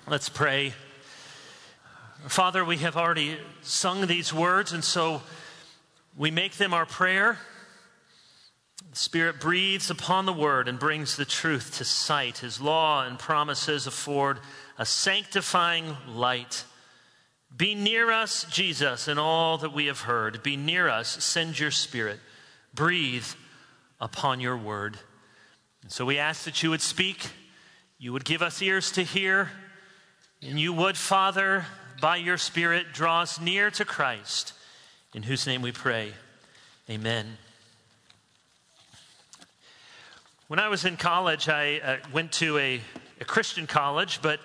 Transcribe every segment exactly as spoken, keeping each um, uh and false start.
Let's pray. Father, we have already sung these words, and so we make them our prayer. The Spirit breathes upon the word and brings the truth to sight. His law and promises afford a sanctifying light. Be near us, Jesus, in all that we have heard. Be near us. Send your Spirit. Breathe upon your word. And so we ask that you would speak. You would give us ears to hear. And you would, Father, by your Spirit, draw us near to Christ, in whose name we pray. Amen. When I was in college, I uh, went to a, a Christian college, but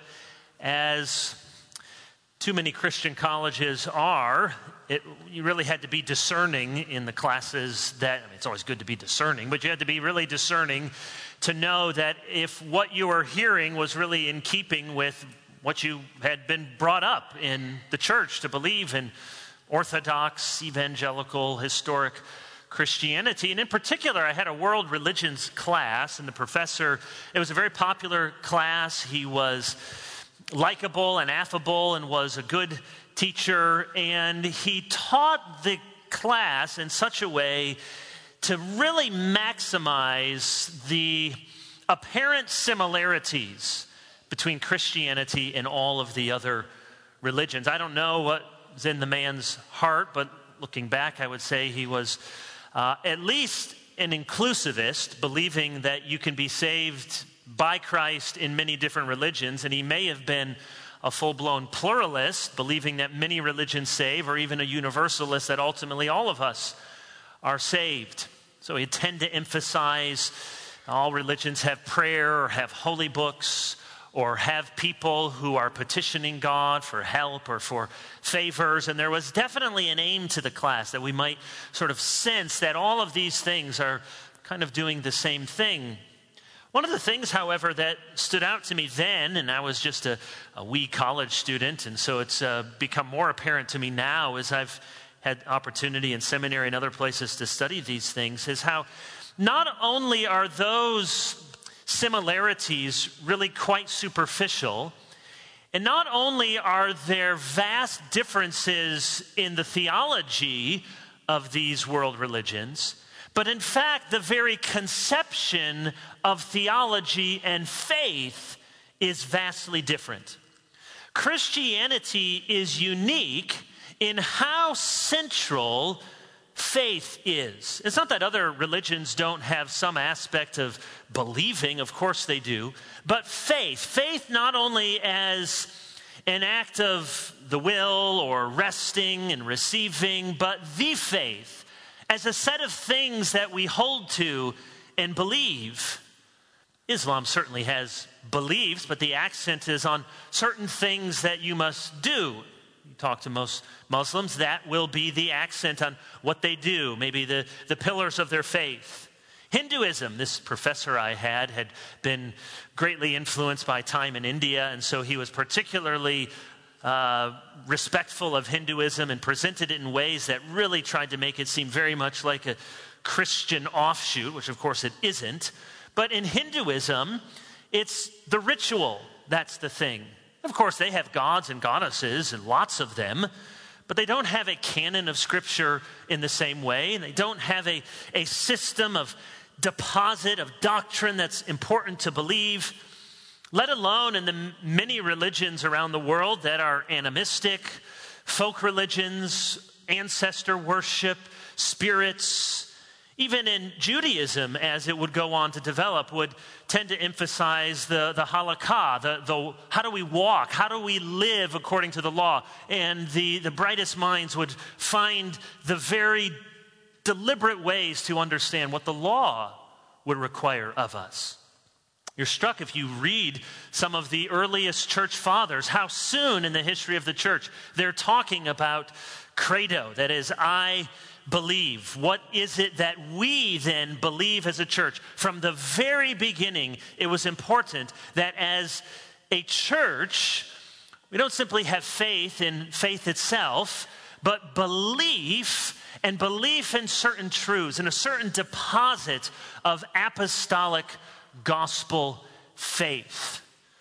as too many Christian colleges are, it, you really had to be discerning in the classes that, I mean, it's always good to be discerning, but you had to be really discerning to know that if what you were hearing was really in keeping with what you had been brought up in the church to believe in Orthodox, evangelical, historic Christianity. And in particular, I had a world religions class, and the professor, it was a very popular class. He was likable and affable and was a good teacher, and he taught the class in such a way to really maximize the apparent similarities between Christianity and all of the other religions. I don't know what was in the man's heart, but looking back, I would say he was uh, at least an inclusivist, believing that you can be saved by Christ in many different religions, and he may have been a full-blown pluralist, believing that many religions save, or even a universalist, that ultimately all of us are saved. So he'd tend to emphasize all religions have prayer or have holy books, or have people who are petitioning God for help or for favors. And there was definitely an aim to the class that we might sort of sense that all of these things are kind of doing the same thing. One of the things, however, that stood out to me then, and I was just a, a wee college student, and so it's uh, become more apparent to me now as I've had opportunity in seminary and other places to study these things, is how not only are those similarities really quite superficial, and not only are there vast differences in the theology of these world religions, but in fact, the very conception of theology and faith is vastly different. Christianity is unique in how central faith is. It's not that other religions don't have some aspect of believing, of course they do, but faith, faith not only as an act of the will or resting and receiving, but the faith as a set of things that we hold to and believe. Islam certainly has beliefs, but the accent is on certain things that you must do. You talk to most Muslims, that will be the accent on what they do, maybe the, the pillars of their faith. Hinduism, this professor I had had been greatly influenced by time in India, and so he was particularly uh, respectful of Hinduism and presented it in ways that really tried to make it seem very much like a Christian offshoot, which of course it isn't. But in Hinduism, it's the ritual that's the thing. Of course, they have gods and goddesses, and lots of them, but they don't have a canon of Scripture in the same way. They don't have a, a system of deposit of doctrine that's important to believe, let alone in the many religions around the world that are animistic, folk religions, ancestor worship, spirits. Even in Judaism, as it would go on to develop, would tend to emphasize the, the halakha, the, the how do we walk, how do we live according to the law. And the, the brightest minds would find the very deliberate ways to understand what the law would require of us. You're struck if you read some of the earliest church fathers, how soon in the history of the church they're talking about credo, that is, I believe. What is it that we then believe as a church? From the very beginning, it was important that as a church, we don't simply have faith in faith itself, but belief and belief in certain truths and a certain deposit of apostolic gospel faith.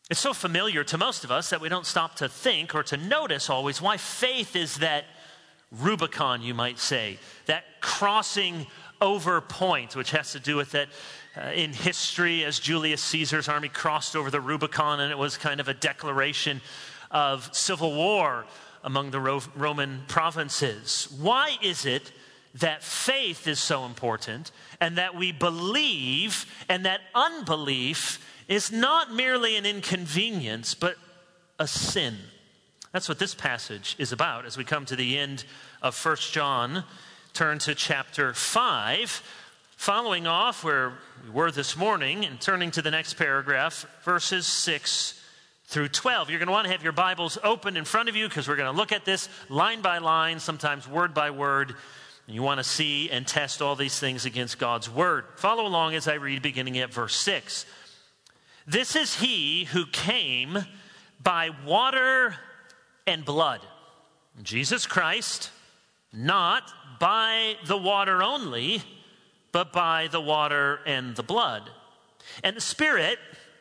It's so familiar to most of us that we don't stop to think or to notice always why faith is that Rubicon, you might say, that crossing over point, which has to do with that uh, in history as Julius Caesar's army crossed over the Rubicon, and it was kind of a declaration of civil war among the Ro- Roman provinces. Why is it that faith is so important, and that we believe, and that unbelief is not merely an inconvenience, but a sin? That's what this passage is about. As we come to the end of First John, turn to chapter five, following off where we were this morning, and turning to the next paragraph, verses six through twelve. You're going to want to have your Bibles open in front of you, because we're going to look at this line by line, sometimes word by word. And you want to see and test all these things against God's word. Follow along as I read, beginning at verse six. This is he who came by water and blood, Jesus Christ, not by the water only, but by the water and the blood. And the Spirit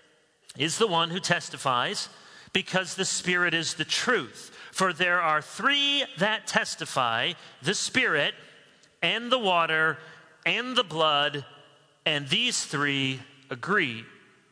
is the one who testifies, because the Spirit is the truth. For there are three that testify, the Spirit and the water and the blood, and these three agree.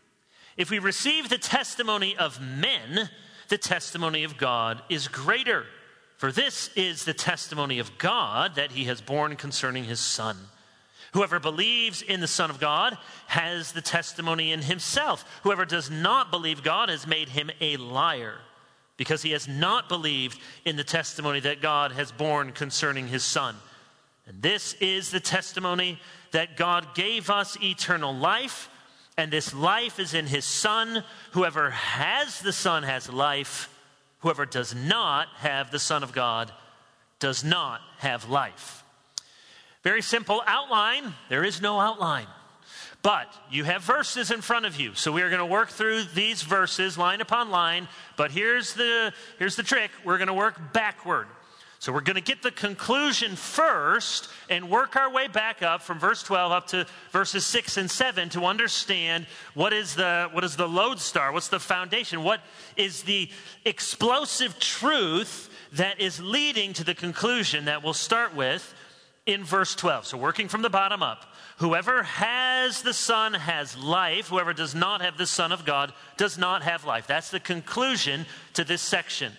If we receive the testimony of men, the testimony of God is greater. For this is the testimony of God, that he has borne concerning his Son. Whoever believes in the Son of God has the testimony in himself. Whoever does not believe God has made him a liar, because he has not believed in the testimony that God has borne concerning his Son. And this is the testimony, that God gave us eternal life, and this life is in his Son. Whoever has the Son has life. Whoever does not have the Son of God does not have life. Very simple outline. There is no outline. But you have verses in front of you. So we are going to work through these verses line upon line. But here's the, here's the trick. We're going to work backward. So we're going to get the conclusion first and work our way back up from verse twelve up to verses six and seven to understand what is the what is the lodestar, what's the foundation, what is the explosive truth that is leading to the conclusion that we'll start with in verse twelve. So working from the bottom up. Whoever has the Son has life. Whoever does not have the Son of God does not have life. That's the conclusion to this section.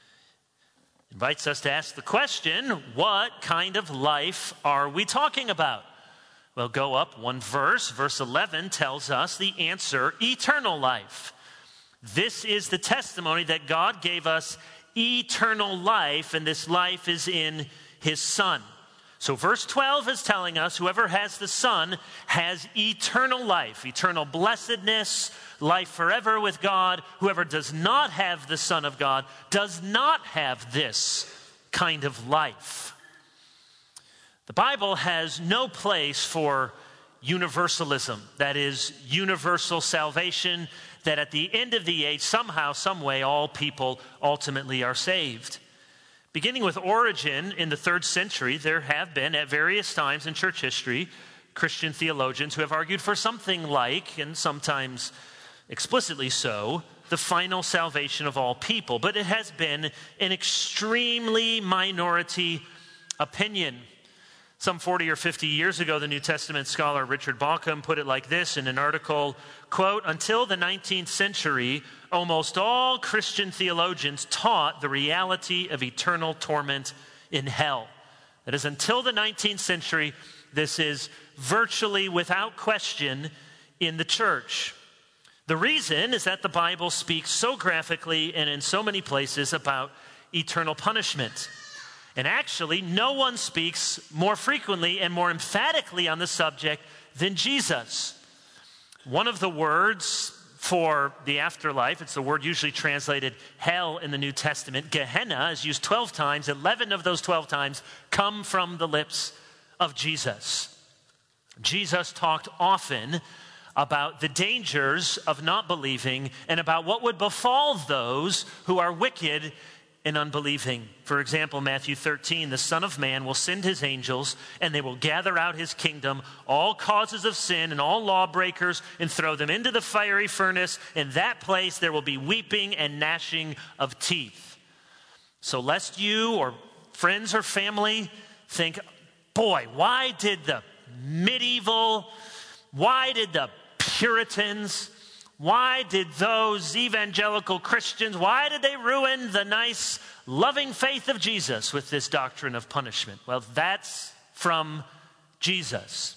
Invites us to ask the question, what kind of life are we talking about? Well, go up one verse. Verse eleven tells us the answer, eternal life. This is the testimony that God gave us eternal life, and this life is in his Son. So verse twelve is telling us whoever has the Son has eternal life, eternal blessedness, life forever with God. Whoever does not have the Son of God does not have this kind of life. The Bible has no place for universalism, that is, universal salvation, that at the end of the age, somehow, some way, all people ultimately are saved. Beginning with Origen in the third century, there have been, at various times in church history, Christian theologians who have argued for something like, and sometimes explicitly so, the final salvation of all people. But it has been an extremely minority opinion. Some forty or fifty years ago, the New Testament scholar Richard Bauckham put it like this in an article, quote, "Until the nineteenth century, almost all Christian theologians taught the reality of eternal torment in hell." That is, until the nineteenth century, this is virtually without question in the church. The reason is that the Bible speaks so graphically and in so many places about eternal punishment. And actually, no one speaks more frequently and more emphatically on the subject than Jesus. One of the words for the afterlife, it's the word usually translated hell in the New Testament, Gehenna, is used twelve times. eleven of those twelve times come from the lips of Jesus. Jesus talked often about the dangers of not believing and about what would befall those who are wicked and unbelieving. For example, Matthew thirteen, the Son of Man will send his angels, and they will gather out his kingdom, all causes of sin and all lawbreakers, and throw them into the fiery furnace. In that place there will be weeping and gnashing of teeth. So lest you or friends or family think, boy, why did the medieval, why did the Puritans, why did those evangelical Christians, why did they ruin the nice, loving faith of Jesus with this doctrine of punishment? Well, that's from Jesus.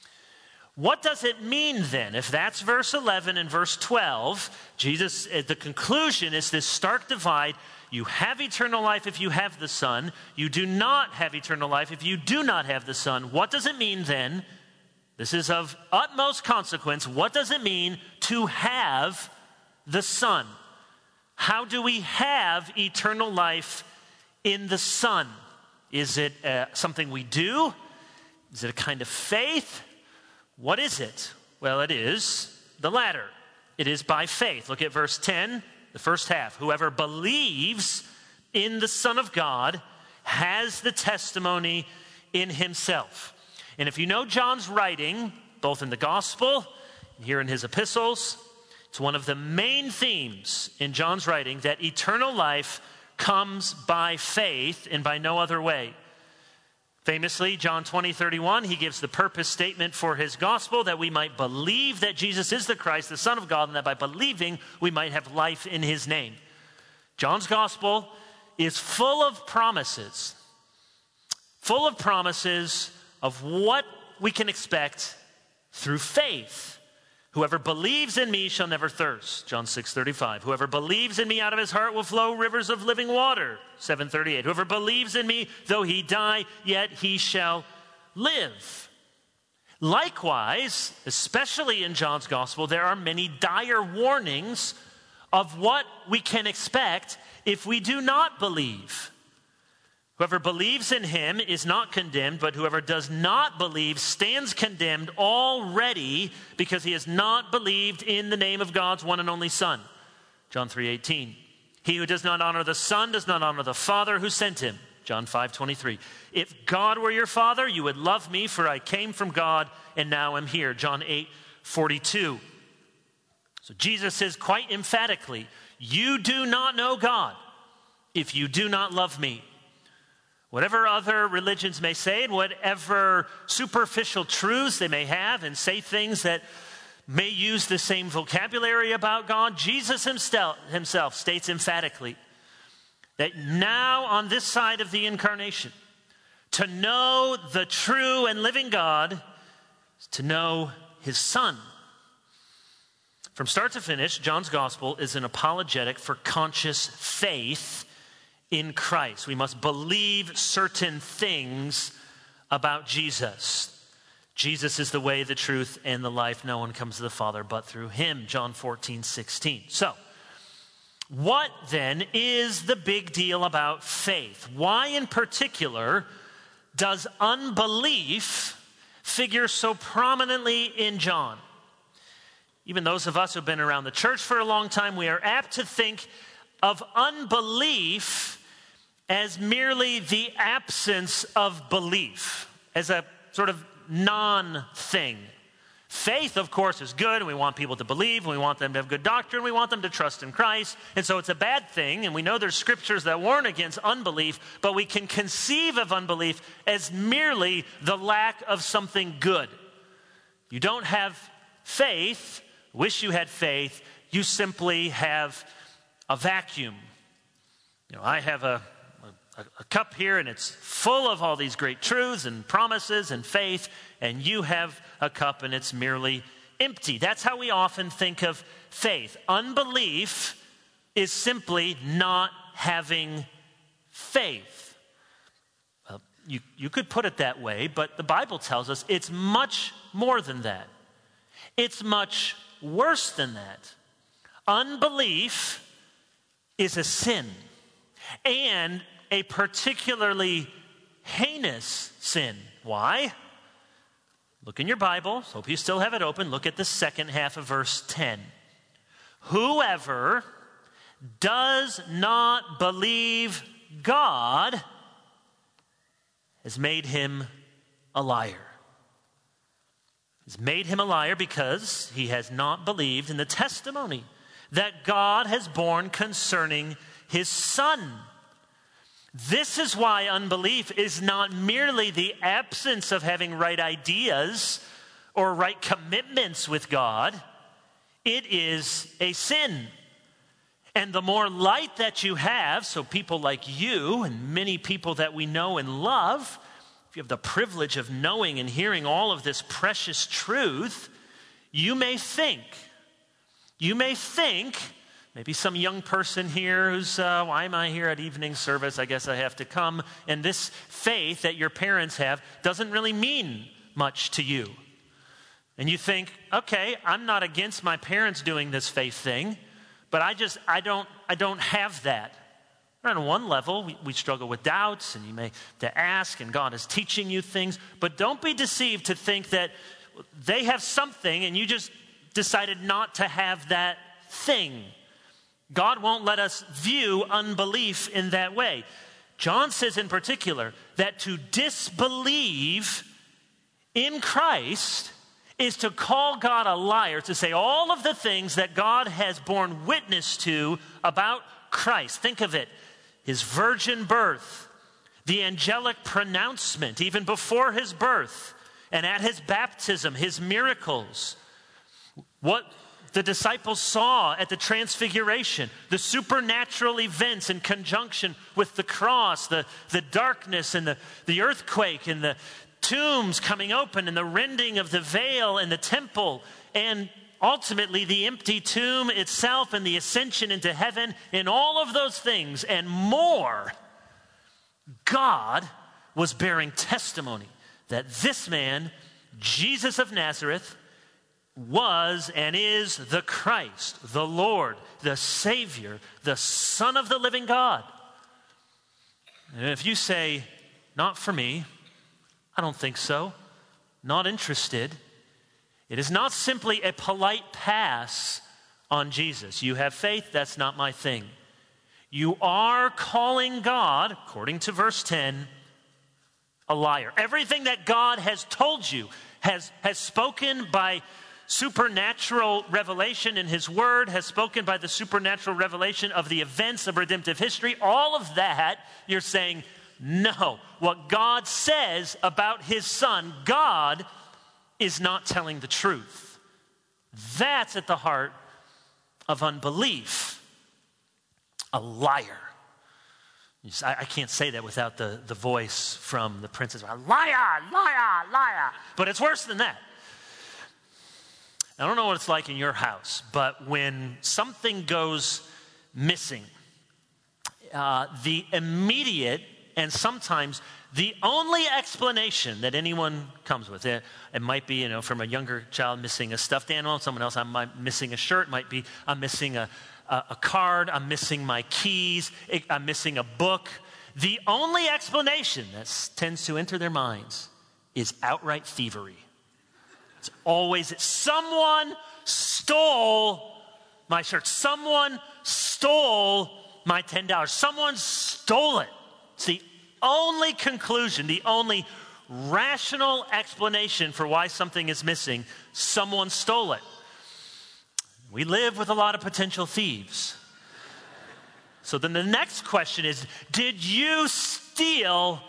What does it mean then? If that's verse eleven and verse twelve, Jesus, the conclusion is this stark divide. You have eternal life if you have the Son. You do not have eternal life if you do not have the Son. What does it mean then? This is of utmost consequence. What does it mean to have the Son? How do we have eternal life in the Son? Is it uh, something we do? Is it a kind of faith? What is it? Well, it is the latter. It is by faith. Look at verse ten, the first half. Whoever believes in the Son of God has the testimony in himself. And if you know John's writing, both in the gospel and here in his epistles, it's one of the main themes in John's writing that eternal life comes by faith and by no other way. Famously, John twenty, thirty-one, he gives the purpose statement for his gospel that we might believe that Jesus is the Christ, the Son of God, and that by believing we might have life in his name. John's gospel is full of promises, full of promises of what we can expect through faith. Whoever believes in me shall never thirst, John six, thirty-five. Whoever believes in me, out of his heart will flow rivers of living water, seven, thirty-eight. Whoever believes in me, though he die, yet he shall live. Likewise, especially in John's gospel, there are many dire warnings of what we can expect if we do not believe. Whoever believes in him is not condemned, but whoever does not believe stands condemned already because he has not believed in the name of God's one and only Son. John three, eighteen. He who does not honor the Son does not honor the Father who sent him. John five, twenty-three. If God were your Father, you would love me, for I came from God and now am here. John eight, forty-two. So Jesus says quite emphatically, you do not know God if you do not love me. Whatever other religions may say and whatever superficial truths they may have and say things that may use the same vocabulary about God, Jesus himself, himself states emphatically that now on this side of the incarnation, to know the true and living God is to know his Son. From start to finish, John's gospel is an apologetic for conscious faith in Christ. We must believe certain things about Jesus. Jesus is the way, the truth, and the life. No one comes to the Father but through him. John fourteen, sixteen. So, what then is the big deal about faith? Why in particular does unbelief figure so prominently in John? Even those of us who have been around the church for a long time, we are apt to think of unbelief as merely the absence of belief, as a sort of non-thing. Faith, of course, is good, and we want people to believe, and we want them to have good doctrine, we want them to trust in Christ, and so it's a bad thing, and we know there's scriptures that warn against unbelief, but we can conceive of unbelief as merely the lack of something good. You don't have faith, wish you had faith, you simply have a vacuum. You know, I have a A, a cup here, and it's full of all these great truths and promises and faith, and you have a cup and it's merely empty. That's how we often think of faith. Unbelief is simply not having faith. Well, you, you could put it that way, but the Bible tells us it's much more than that. It's much worse than that. Unbelief is a sin, and a particularly heinous sin. Why? Look in your Bible. Hope you still have it open. Look at the second half of verse ten. Whoever does not believe God has made him a liar. He's made him a liar because he has not believed in the testimony that God has borne concerning his Son. This is why unbelief is not merely the absence of having right ideas or right commitments with God. It is a sin. And the more light that you have, so people like you and many people that we know and love, if you have the privilege of knowing and hearing all of this precious truth, you may think, you may think, maybe some young person here who's, uh, why am I here at evening service? I guess I have to come. And this faith that your parents have doesn't really mean much to you. And you think, okay, I'm not against my parents doing this faith thing, but I just, I don't, I don't have that. On one level, we, we struggle with doubts, and you may have to ask, and God is teaching you things. But don't be deceived to think that they have something, and you just decided not to have that thing. God won't let us view unbelief in that way. John says in particular that to disbelieve in Christ is to call God a liar, to say all of the things that God has borne witness to about Christ. Think of it. His virgin birth, the angelic pronouncement even before his birth, and at his baptism, his miracles, what the disciples saw at the transfiguration, the supernatural events in conjunction with the cross, the, the darkness and the, the earthquake and the tombs coming open and the rending of the veil in the temple, and ultimately the empty tomb itself and the ascension into heaven. In all of those things and more, God was bearing testimony that this man, Jesus of Nazareth, was and is the Christ, the Lord, the Savior, the Son of the living God. And if you say, not for me, I don't think so, not interested, it is not simply a polite pass on Jesus. You have faith, that's not my thing. You are calling God, according to verse ten, a liar. Everything that God has told you, has, has spoken by supernatural revelation in his word, has spoken by the supernatural revelation of the events of redemptive history, all of that, you're saying, no. What God says about his Son, God is not telling the truth. That's at the heart of unbelief. A liar. I, I can't say that without the, the voice from the princess. Liar, liar, liar. But it's worse than that. I don't know what it's like in your house, but when something goes missing, uh, the immediate and sometimes the only explanation that anyone comes with, it, it might be, you know, from a younger child missing a stuffed animal, someone else, I'm missing a shirt, might be, I'm missing a, a, a card, I'm missing my keys, I'm missing a book. The only explanation that tends to enter their minds is outright thievery. It's always, someone stole my shirt. Someone stole my ten dollars. Someone stole it. It's the only conclusion, the only rational explanation for why something is missing. Someone stole it. We live with a lot of potential thieves. So then the next question is, did you steal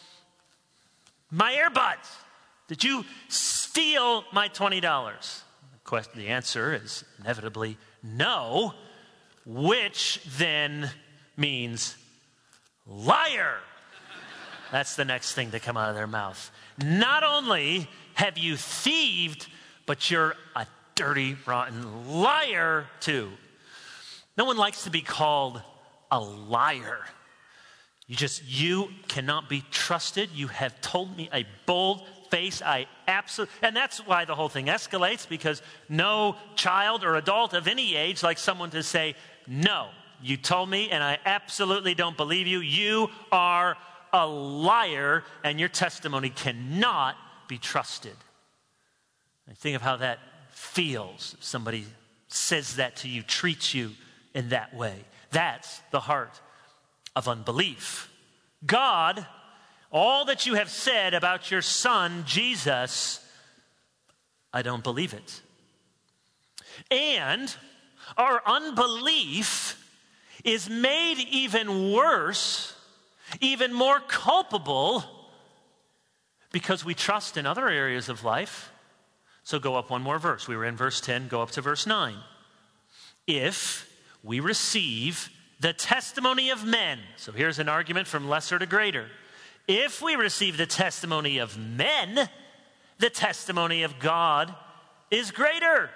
my earbuds? Did you steal my twenty dollars? The question, the answer is inevitably no, which then means liar. That's the next thing to come out of their mouth. Not only have you thieved, but you're a dirty, rotten liar too. No one likes to be called a liar. You just, you cannot be trusted. You have told me a bold face. I absolutely, and that's why the whole thing escalates, because no child or adult of any age likes someone to say, no, you told me and I absolutely don't believe you. You are a liar and your testimony cannot be trusted. I think of how that feels. If somebody says that to you, treats you in that way. That's the heart of unbelief. God, all that you have said about your son, Jesus, I don't believe it. And our unbelief is made even worse, even more culpable, because we trust in other areas of life. So go up one more verse. We were in verse ten, go up to verse nine. If we receive the testimony of men, so here's an argument from lesser to greater. If we receive the testimony of men, the testimony of God is greater.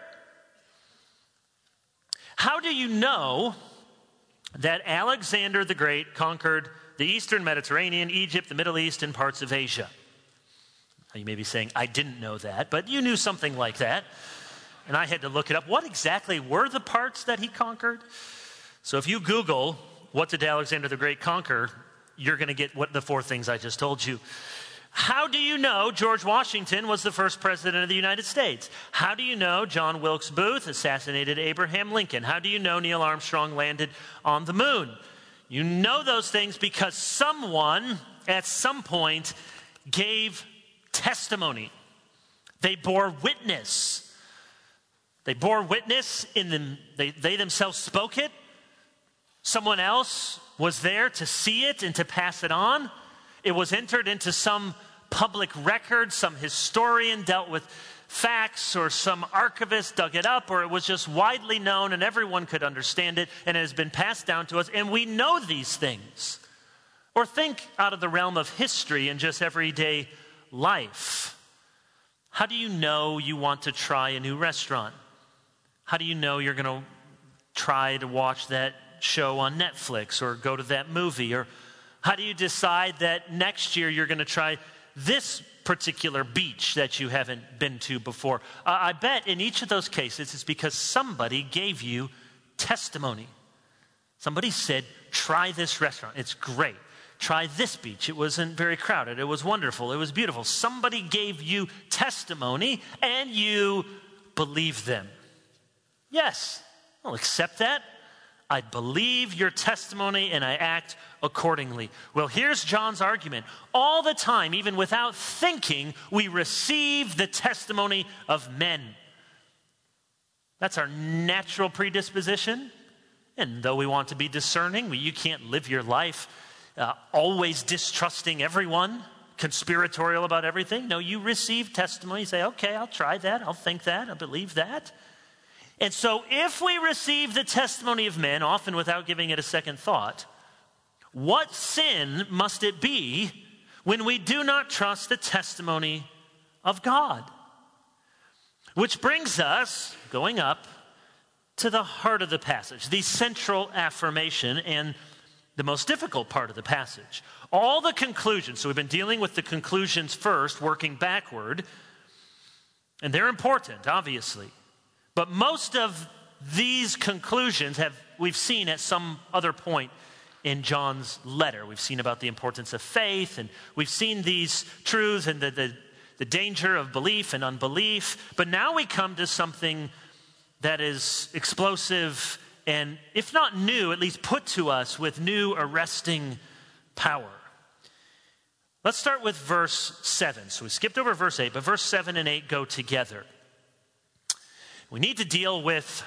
How do you know that Alexander the Great conquered the Eastern Mediterranean, Egypt, the Middle East, and parts of Asia? You may be saying, I didn't know that, but you knew something like that. And I had to look it up. What exactly were the parts that he conquered? So if you Google, what did Alexander the Great conquer, you're going to get what the four things I just told you. How do you know George Washington was the first president of the United States? How do you know John Wilkes Booth assassinated Abraham Lincoln? How do you know Neil Armstrong landed on the moon? You know those things because someone at some point gave testimony. They bore witness. They bore witness in them. They, they themselves spoke it. Someone else was there to see it and to pass it on. It was entered into some public record. Some historian dealt with facts, or some archivist dug it up, or it was just widely known and everyone could understand it, and it has been passed down to us, and we know these things. Or think out of the realm of history and just everyday life. How do you know you want to try a new restaurant? How do you know you're going to try to watch that show on Netflix or go to that movie? Or how do you decide that next year you're going to try this particular beach that you haven't been to before? Uh, I bet in each of those cases it's because somebody gave you testimony. Somebody said, try this restaurant. It's great. Try this beach. It wasn't very crowded. It was wonderful. It was beautiful. Somebody gave you testimony and you believe them. Yes, I'll accept that. I believe your testimony and I act accordingly. Well, here's John's argument. All the time, even without thinking, we receive the testimony of men. That's our natural predisposition. And though we want to be discerning, you can't live your life Uh, always distrusting everyone, conspiratorial about everything. No, you receive testimony. You say, okay, I'll try that. I'll think that. I'll believe that. And so if we receive the testimony of men, often without giving it a second thought, what sin must it be when we do not trust the testimony of God? Which brings us, going up, to the heart of the passage, the central affirmation and the most difficult part of the passage. All the conclusions, so we've been dealing with the conclusions first, working backward, and they're important, obviously. But most of these conclusions have we've seen at some other point in John's letter. We've seen about the importance of faith, and we've seen these truths and the, the, the danger of belief and unbelief. But now we come to something that is explosive and, if not new, at least put to us with new arresting power. Let's start with verse seven. So we skipped over verse eight, but verse seven and eight go together. We need to deal with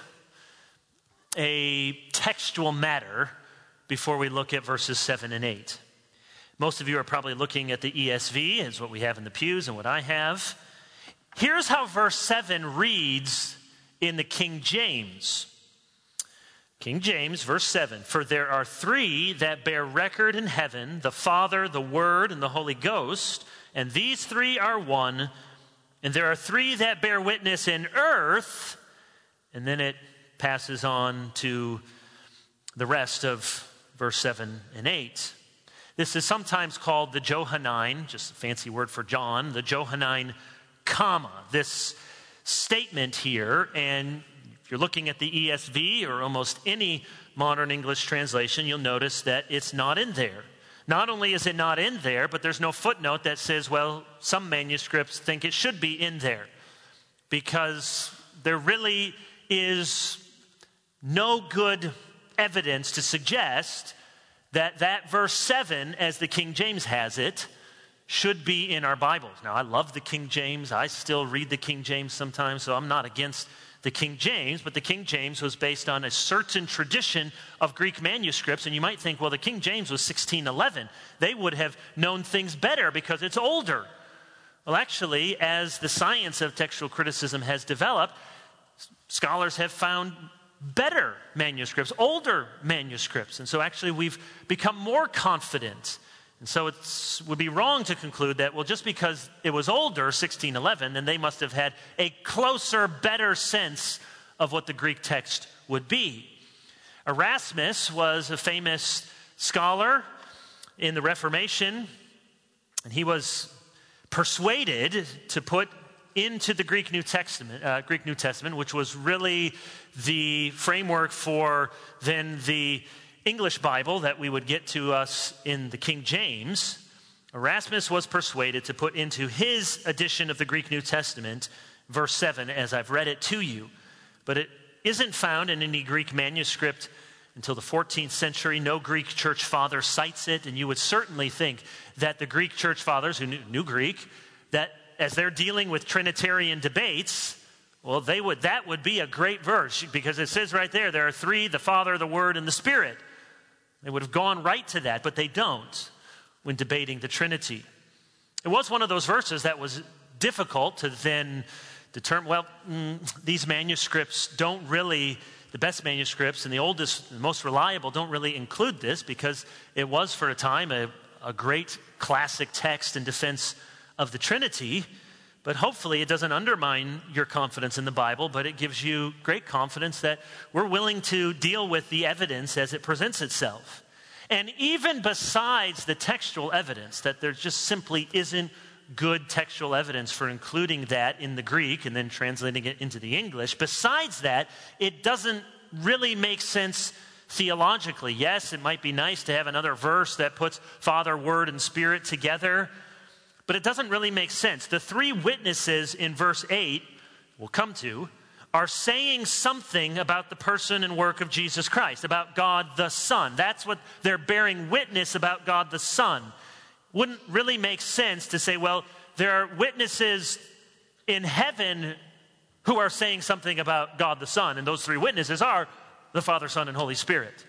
a textual matter before we look at verses seven and eight. Most of you are probably looking at the E S V, is what we have in the pews and what I have. Here's how verse seven reads in the King James. King James, verse seven, for there are three that bear record in heaven, the Father, the Word, and the Holy Ghost, and these three are one, and there are three that bear witness in earth, and then it passes on to the rest of verse seven and eight. This is sometimes called the Johannine, just a fancy word for John, the Johannine comma, this statement here, and if you're looking at the E S V or almost any modern English translation, you'll notice that it's not in there. Not only is it not in there, but there's no footnote that says, well, some manuscripts think it should be in there, because there really is no good evidence to suggest that that verse seven, as the King James has it, should be in our Bibles. Now, I love the King James. I still read the King James sometimes, so I'm not against the King James, but the King James was based on a certain tradition of Greek manuscripts, and you might think, well, the King James was sixteen eleven. They would have known things better because it's older. Well, actually, as the science of textual criticism has developed, scholars have found better manuscripts, older manuscripts, and so actually we've become more confident. And so it would be wrong to conclude that, well, just because it was older, sixteen eleven, then they must have had a closer, better sense of what the Greek text would be. Erasmus was a famous scholar in the Reformation, and he was persuaded to put into the Greek New Testament, uh, Greek New Testament, which was really the framework for then the English Bible that we would get to us in the King James. Erasmus was persuaded to put into his edition of the Greek New Testament verse seven, as I've read it to you. But it isn't found in any Greek manuscript until the fourteenth century. No Greek church father cites it, and you would certainly think that the Greek church fathers who knew, knew Greek, that as they're dealing with Trinitarian debates, well, they would that would be a great verse, because it says right there, there are three, the Father, the Word, and the Spirit. They would have gone right to that, but they don't when debating the Trinity. It was one of those verses that was difficult to then determine, well, mm, these manuscripts don't really, the best manuscripts and the oldest, the most reliable don't really include this, because it was for a time a, a great classic text in defense of the Trinity. But hopefully it doesn't undermine your confidence in the Bible, but it gives you great confidence that we're willing to deal with the evidence as it presents itself. And even besides the textual evidence, that there just simply isn't good textual evidence for including that in the Greek and then translating it into the English, besides that, it doesn't really make sense theologically. Yes, it might be nice to have another verse that puts Father, Word, and Spirit together, but it doesn't really make sense. The three witnesses in verse eight, we'll come to, are saying something about the person and work of Jesus Christ, about God the Son. That's what they're bearing witness about, God the Son. Wouldn't really make sense to say, well, there are witnesses in heaven who are saying something about God the Son, and those three witnesses are the Father, Son, and Holy Spirit.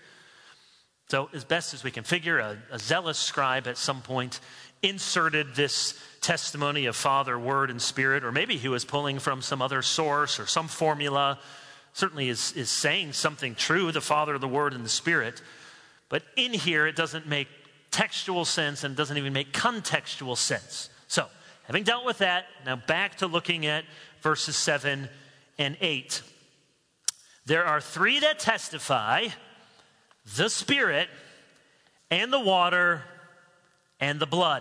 So as best as we can figure, a, a zealous scribe at some point inserted this testimony of Father, Word, and Spirit, or maybe he was pulling from some other source or some formula, certainly is, is saying something true, the Father, the Word, and the Spirit. But in here, it doesn't make textual sense and doesn't even make contextual sense. So, having dealt with that, now back to looking at verses seven and eight. There are three that testify, the Spirit and the water and the blood.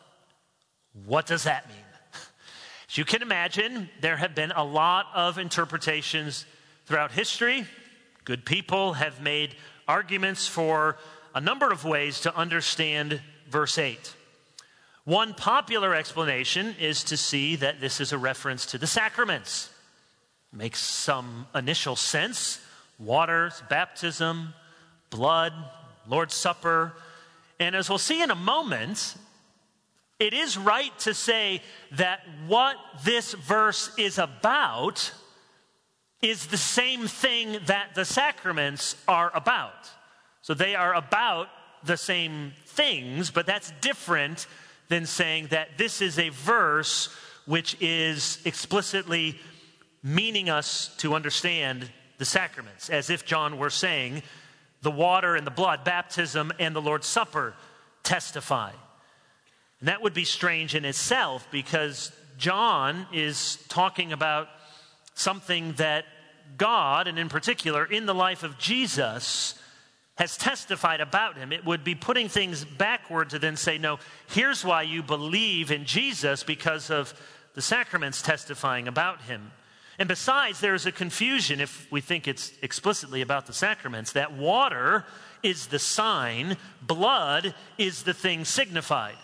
What does that mean? As you can imagine, there have been a lot of interpretations throughout history. Good people have made arguments for a number of ways to understand verse eight. One popular explanation is to see that this is a reference to the sacraments. Makes some initial sense. Water, baptism, blood, Lord's Supper. And as we'll see in a moment, it is right to say that what this verse is about is the same thing that the sacraments are about. So they are about the same things, but that's different than saying that this is a verse which is explicitly meaning us to understand the sacraments, as if John were saying the water and the blood, baptism and the Lord's Supper testify. And that would be strange in itself, because John is talking about something that God, and in particular in the life of Jesus, has testified about him. It would be putting things backward to then say, no, here's why you believe in Jesus, because of the sacraments testifying about him. And besides, there's a confusion if we think it's explicitly about the sacraments, that water is the sign, blood is the thing signified.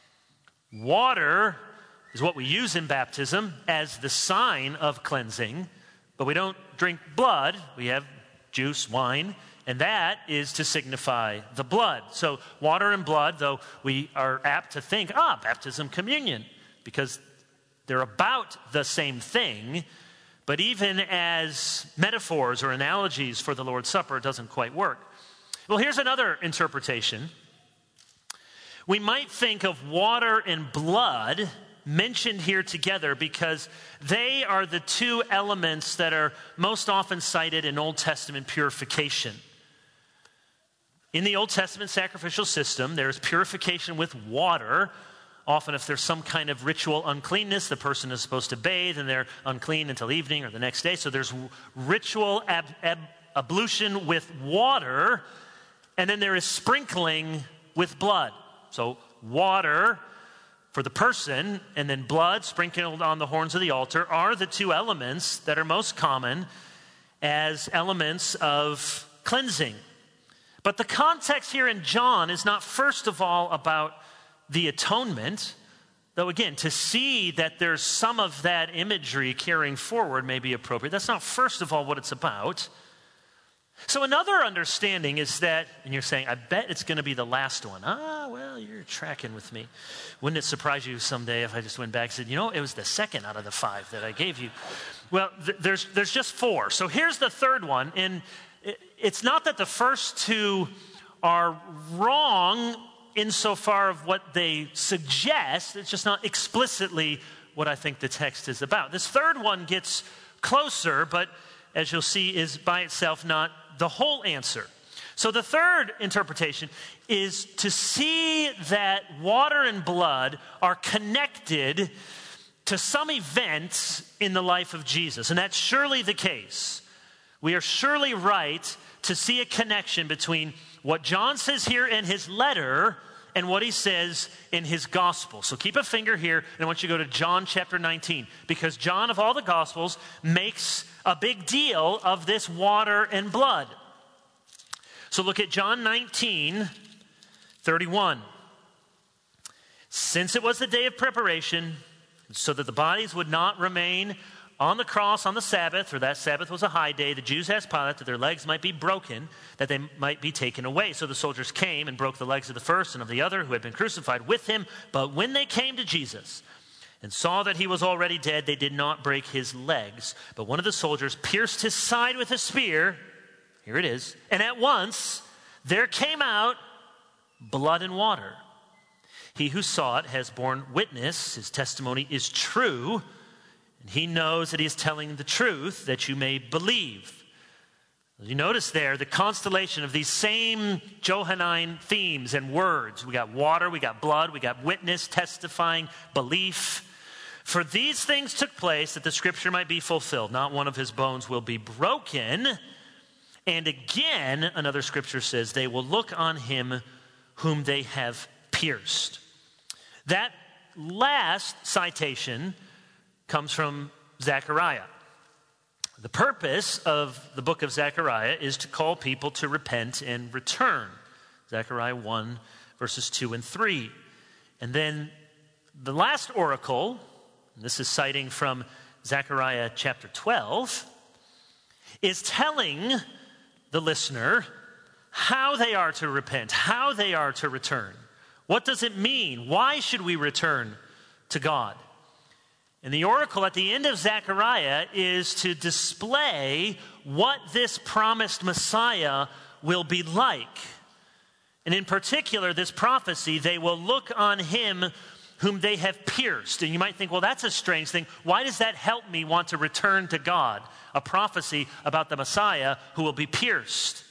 Water is what we use in baptism as the sign of cleansing, but we don't drink blood. We have juice, wine, And that is to signify the blood. So water and blood, though we are apt to think, ah, baptism, communion, because they're about the same thing. But even as metaphors or analogies for the Lord's Supper, it doesn't quite work. Well, here's another interpretation. We might think of water and blood mentioned here together because they are the two elements that are most often cited in Old Testament purification. In the Old Testament sacrificial system, there is purification with water. Often if there's some kind of ritual uncleanness, the person is supposed to bathe and they're unclean until evening or the next day. So there's ritual ab- ab- ablution with water, and then there is sprinkling with blood. So water for the person and then blood sprinkled on the horns of the altar are the two elements that are most common as elements of cleansing. But the context here in John is not first of all about the atonement, though again, to see that there's some of that imagery carrying forward may be appropriate. That's not first of all what it's about. So another understanding is that, and you're saying, I bet it's going to be the last one. Ah, well, you're tracking with me. Wouldn't it surprise you someday if I just went back and said, you know, it was the second out of the five that I gave you? Well, th- there's there's just four. So here's the third one. And it, it's not that the first two are wrong insofar of what they suggest. It's just not explicitly what I think the text is about. This third one gets closer, but as you'll see, is by itself not the whole answer. So the third interpretation is to see that water and blood are connected to some event in the life of Jesus. And that's surely the case. We are surely right to see a connection between what John says here in his letter and what he says in his gospel. So keep a finger here, and I want you to go to John chapter nineteen, because John, of all the gospels, makes a big deal of this water and blood. So look at John nineteen, thirty-one. Since it was the day of preparation, so that the bodies would not remain on the cross on the Sabbath, for that Sabbath was a high day, the Jews asked Pilate that their legs might be broken, that they might be taken away. So the soldiers came and broke the legs of the first and of the other who had been crucified with him. But when they came to Jesus and saw that he was already dead, they did not break his legs. But one of the soldiers pierced his side with a spear. Here it is. And at once there came out blood and water. He who saw it has borne witness. His testimony is true. And he knows that he is telling the truth, that you may believe. You notice there the constellation of these same Johannine themes and words. We got water, we got blood, we got witness, testifying, belief. For these things took place that the scripture might be fulfilled. Not one of his bones will be broken. And again, another scripture says, they will look on him whom they have pierced. That last citation comes from Zechariah. The purpose of the book of Zechariah is to call people to repent and return. Zechariah one, verses two and three. And then the last oracle, and this is citing from Zechariah chapter twelve, is telling the listener how they are to repent, how they are to return. What does it mean? Why should we return to God? And the oracle at the end of Zechariah is to display what this promised Messiah will be like. And in particular, this prophecy, they will look on him whom they have pierced. And you might think, well, that's a strange thing. Why does that help me want to return to God? A prophecy about the Messiah who will be pierced.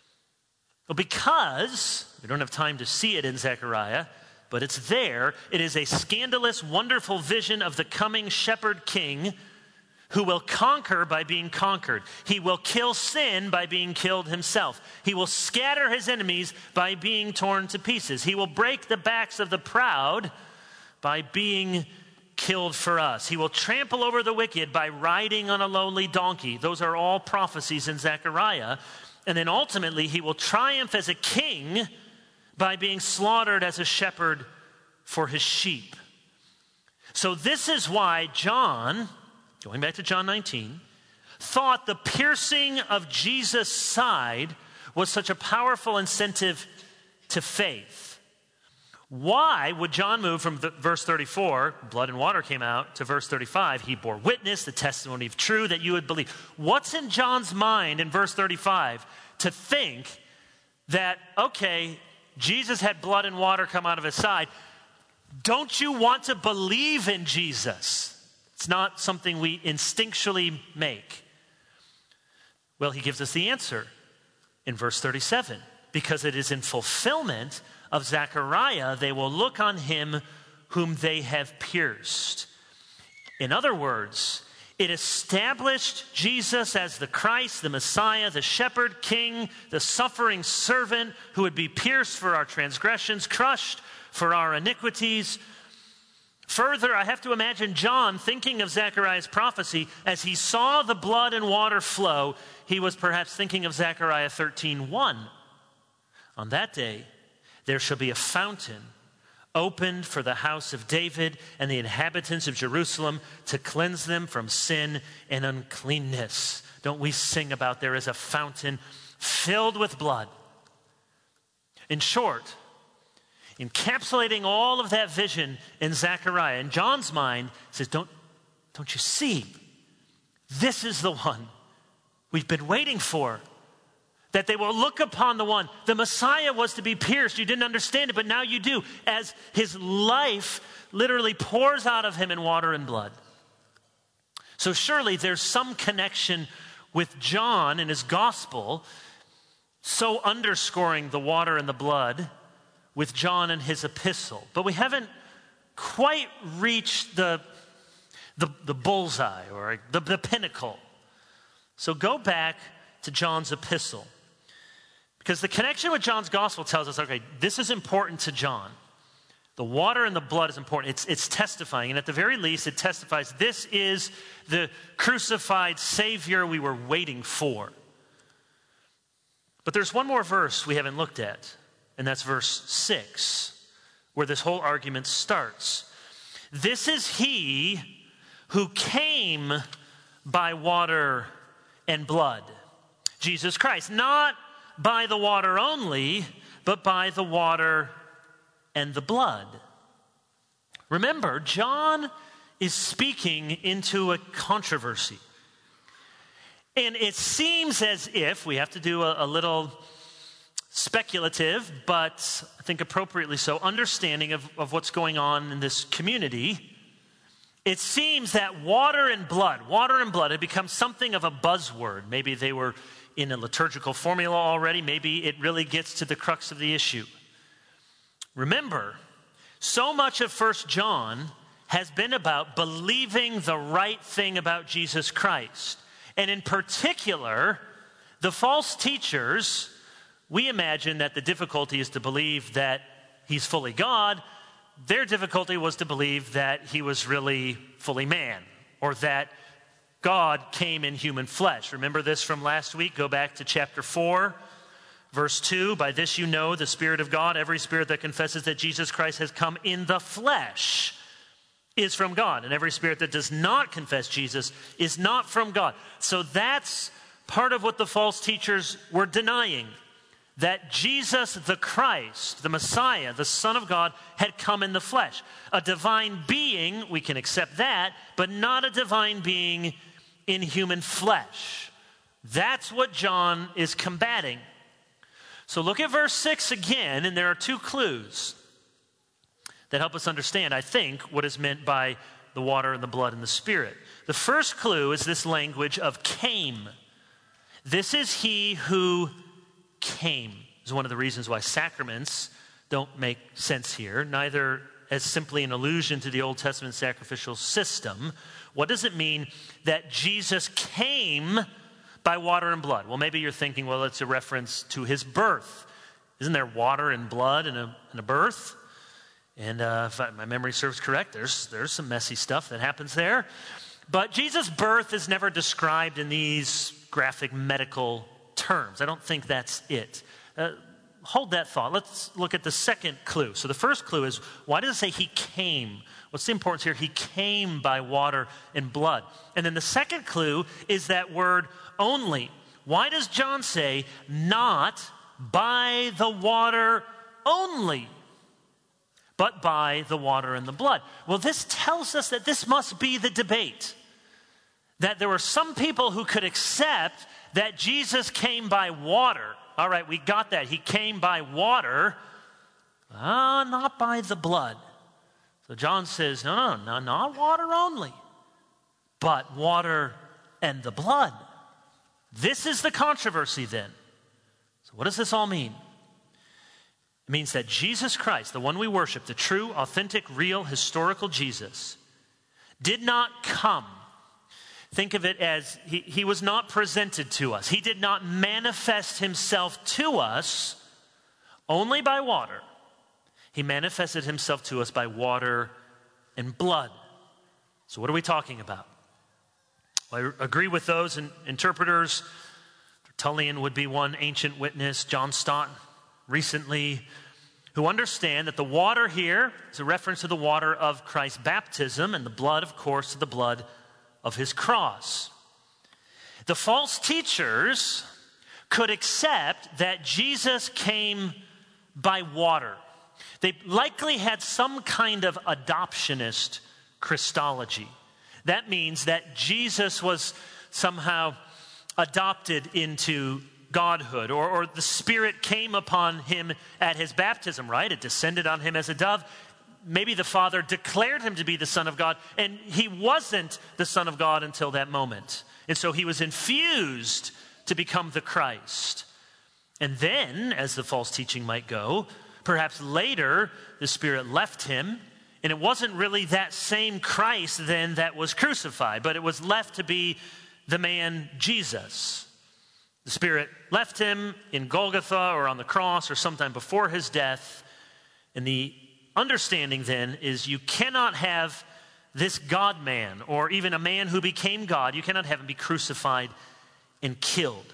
Well, because, we don't have time to see it in Zechariah, but it's there. It is a scandalous, wonderful vision of the coming shepherd king who will conquer by being conquered. He will kill sin by being killed himself. He will scatter his enemies by being torn to pieces. He will break the backs of the proud by being killed for us. He will trample over the wicked by riding on a lowly donkey. Those are all prophecies in Zechariah. And then ultimately, he will triumph as a king by being slaughtered as a shepherd for his sheep. So this is why John, going back to John nineteen, thought the piercing of Jesus' side was such a powerful incentive to faith. Why would John move from the, verse thirty-four, blood and water came out, to verse thirty-five, he bore witness, the testimony of true, that you would believe? What's in John's mind in verse thirty-five to think that, okay, Jesus had blood and water come out of his side. Don't you want to believe in Jesus? It's not something we instinctually make. Well, he gives us the answer in verse thirty-seven. Because it is in fulfillment of Zechariah, they will look on him whom they have pierced. In other words, it established Jesus as the Christ, the Messiah, the shepherd, king, the suffering servant who would be pierced for our transgressions, crushed for our iniquities. Further, I have to imagine John thinking of Zechariah's prophecy as he saw the blood and water flow. He was perhaps thinking of Zechariah thirteen one. On that day, there shall be a fountain opened for the house of David and the inhabitants of Jerusalem to cleanse them from sin and uncleanness. Don't we sing about there is a fountain filled with blood? In short, encapsulating all of that vision in Zechariah, in John's mind, says, don't, don't you see? This is the one we've been waiting for. That they will look upon the one. The Messiah was to be pierced. You didn't understand it, but now you do. As his life literally pours out of him in water and blood. So surely there's some connection with John in his gospel, so underscoring the water and the blood with John and his epistle. But we haven't quite reached the, the, the bullseye or the, the pinnacle. So go back to John's epistle. Because the connection with John's gospel tells us, okay, this is important to John. The water and the blood is important. It's, it's testifying. And at the very least, it testifies this is the crucified Savior we were waiting for. But there's one more verse we haven't looked at. And that's verse six, where this whole argument starts. This is he who came by water and blood. Jesus Christ. Not by the water only, but by the water and the blood. Remember, John is speaking into a controversy. And it seems as if, we have to do a, a little speculative, but I think appropriately so, understanding of, of what's going on in this community. It seems that water and blood, water and blood had become something of a buzzword. Maybe they were in a liturgical formula already. Maybe it really gets to the crux of the issue. Remember, so much of First John has been about believing the right thing about Jesus Christ. And in particular, the false teachers, we imagine that the difficulty is to believe that he's fully God. Their difficulty was to believe that he was really fully man, or that God came in human flesh. Remember this from last week? Go back to chapter four, verse two. By this you know the Spirit of God. Every spirit that confesses that Jesus Christ has come in the flesh is from God. And every spirit that does not confess Jesus is not from God. So that's part of what the false teachers were denying. That Jesus the Christ, the Messiah, the Son of God, had come in the flesh. A divine being, we can accept that, but not a divine being in human flesh. That's what John is combating. So look at verse six again, and there are two clues that help us understand, I think, what is meant by the water and the blood and the Spirit. The first clue is this language of came. This is he who came. This is one of the reasons why sacraments don't make sense here, neither as simply an allusion to the Old Testament sacrificial system. What does it mean that Jesus came by water and blood? Well, maybe you're thinking, well, it's a reference to his birth. Isn't there water and blood in a, in a birth? And uh, if I, my memory serves correct, there's, there's some messy stuff that happens there. But Jesus' birth is never described in these graphic medical terms. I don't think that's it. Uh, hold that thought. Let's look at the second clue. So the first clue is, why does it say he came? What's the importance here? He came by water and blood. And then the second clue is that word only. Why does John say, not by the water only, but by the water and the blood? Well, this tells us that this must be the debate. That there were some people who could accept that Jesus came by water. All right, we got that. He came by water, uh, not by the blood. So John says, no, no, no, not water only, but water and the blood. This is the controversy then. So what does this all mean? It means that Jesus Christ, the one we worship, the true, authentic, real, historical Jesus, did not come. Think of it as he, he was not presented to us. He did not manifest himself to us only by water. He manifested himself to us by water and blood. So what are we talking about? Well, I agree with those in, interpreters. Tertullian would be one ancient witness, John Stott recently, who understand that the water here is a reference to the water of Christ's baptism, and the blood, of course, to the blood of his cross. The false teachers could accept that Jesus came by water. They likely had some kind of adoptionist Christology. That means that Jesus was somehow adopted into godhood, or, or the Spirit came upon him at his baptism, right? It descended on him as a dove. Maybe the Father declared him to be the Son of God, and he wasn't the Son of God until that moment. And so he was infused to become the Christ. And then, as the false teaching might go, perhaps later the Spirit left him, and it wasn't really that same Christ then that was crucified, but it was left to be the man Jesus. The Spirit left him in Golgotha or on the cross or sometime before his death. And the understanding then is you cannot have this God-man or even a man who became God, you cannot have him be crucified and killed.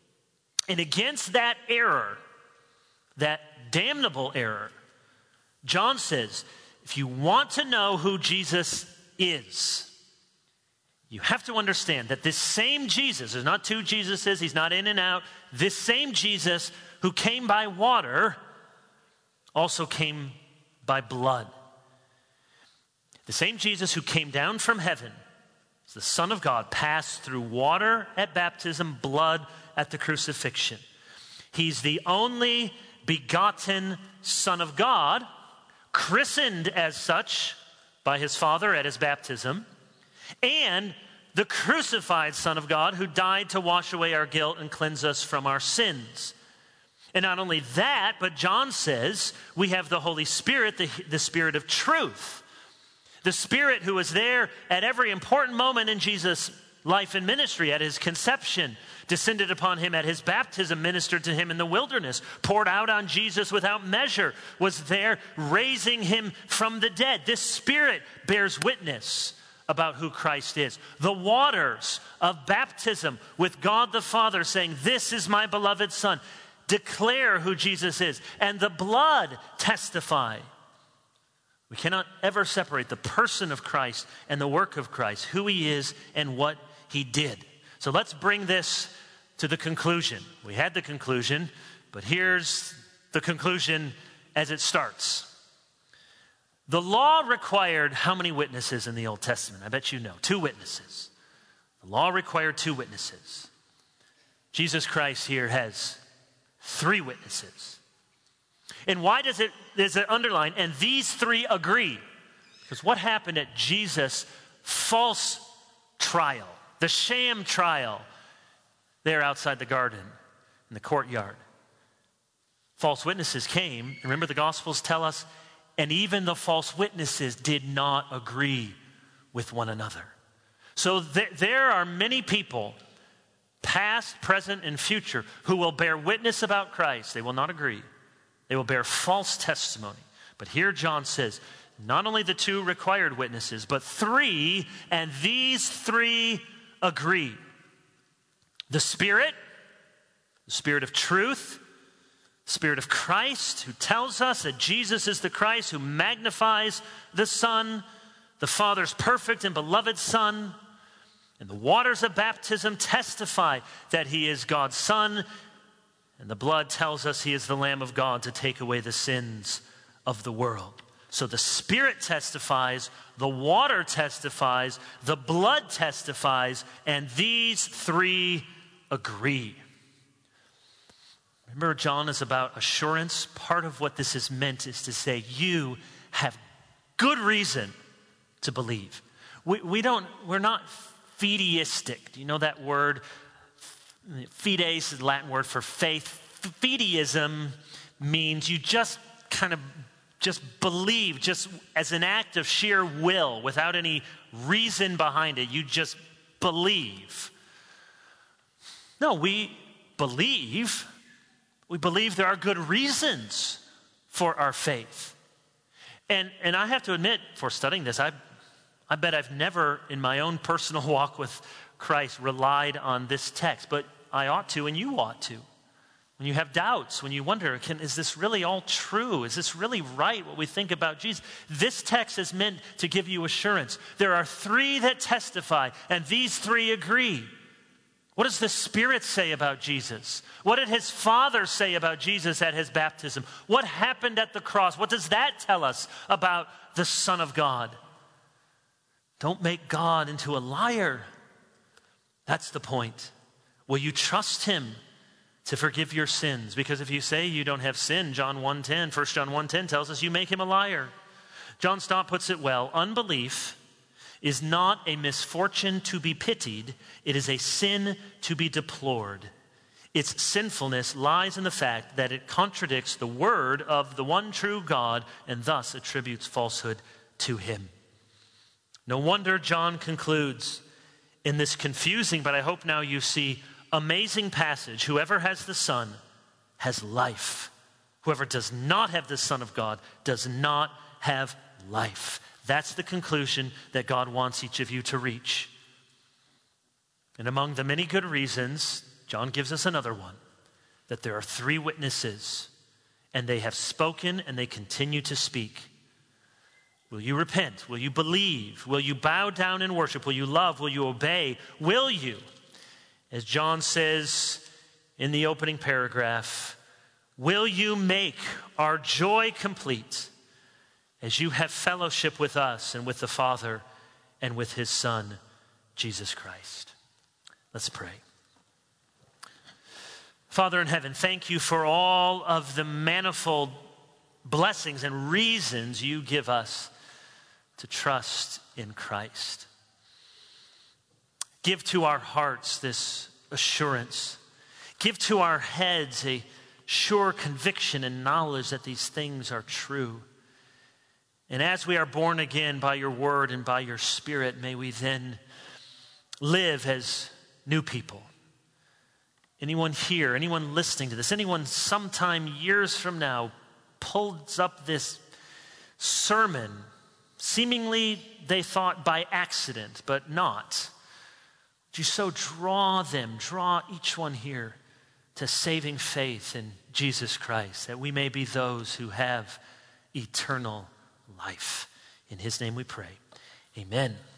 And against that error, that damnable error, John says, if you want to know who Jesus is, you have to understand that this same Jesus, there's not two Jesuses, he's not in and out, this same Jesus who came by water also came by blood. The same Jesus who came down from heaven, the Son of God, passed through water at baptism, blood at the crucifixion. He's the only begotten Son of God, christened as such by his Father at his baptism, and the crucified Son of God who died to wash away our guilt and cleanse us from our sins. And not only that, but John says we have the Holy Spirit, the, the Spirit of truth. The Spirit who was there at every important moment in Jesus' life and ministry, at his conception, descended upon him at his baptism, ministered to him in the wilderness, poured out on Jesus without measure, was there raising him from the dead. This Spirit bears witness about who Christ is. The waters of baptism with God the Father saying, this is my beloved Son, declare who Jesus is. And the blood testify. We cannot ever separate the person of Christ and the work of Christ, who he is and what he did. So let's bring this to the conclusion. We had the conclusion, but here's the conclusion as it starts. The law required how many witnesses in the Old Testament? I bet you know. Two witnesses. The law required two witnesses. Jesus Christ here has three witnesses. And why does it, does it underline, and these three agree? Because what happened at Jesus' false trial, the sham trial, there outside the garden, in the courtyard? False witnesses came. Remember, the Gospels tell us, and even the false witnesses did not agree with one another. So th- there are many people, past, present, and future, who will bear witness about Christ. They will not agree. They will bear false testimony. But here John says, not only the two required witnesses, but three, and these three agree. The Spirit, the Spirit of truth, Spirit of Christ, who tells us that Jesus is the Christ, who magnifies the Son, the Father's perfect and beloved Son, And the waters of baptism testify that he is God's Son, and the blood tells us he is the Lamb of God to take away the sins of the world. So the Spirit testifies, the water testifies, the blood testifies, and these three agree. Remember, John is about assurance. Part of what this is meant is to say, you have good reason to believe. We, we don't, we're not fideistic. Do you know that word? Fides is the Latin word for faith. Fideism means you just kind of just believe, just as an act of sheer will, without any reason behind it. You just believe. No, we believe. We believe there are good reasons for our faith. And, and I have to admit, for studying this, I, I bet I've never, in my own personal walk with Christ, relied on this text. But I ought to, and you ought to. When you have doubts, when you wonder, can, is this really all true? Is this really right, what we think about Jesus? This text is meant to give you assurance. There are three that testify, and these three agree. What does the Spirit say about Jesus? What did his Father say about Jesus at his baptism? What happened at the cross? What does that tell us about the Son of God? Don't make God into a liar. That's the point. Will you trust him to forgive your sins? Because if you say you don't have sin, John one ten, First John one ten tells us you make him a liar. John Stott puts it well, unbelief is not a misfortune to be pitied, it is a sin to be deplored. Its sinfulness lies in the fact that it contradicts the word of the one true God and thus attributes falsehood to him. No wonder John concludes in this confusing, but I hope now you see, amazing passage, whoever has the Son has life. Whoever does not have the Son of God does not have life. That's the conclusion that God wants each of you to reach. And among the many good reasons, John gives us another one, that there are three witnesses, and they have spoken and they continue to speak. Will you repent? Will you believe? Will you bow down in worship? Will you love? Will you obey? Will you? As John says in the opening paragraph, will you make our joy complete as you have fellowship with us and with the Father and with his Son, Jesus Christ? Let's pray. Father in heaven, thank you for all of the manifold blessings and reasons you give us to trust in Christ. Give to our hearts this assurance. Give to our heads a sure conviction and knowledge that these things are true. And as we are born again by your word and by your Spirit, may we then live as new people. Anyone here, anyone listening to this, anyone sometime years from now pulls up this sermon, seemingly they thought by accident, but not. Would you so draw them, draw each one here to saving faith in Jesus Christ, that we may be those who have eternal life. In his name we pray. Amen.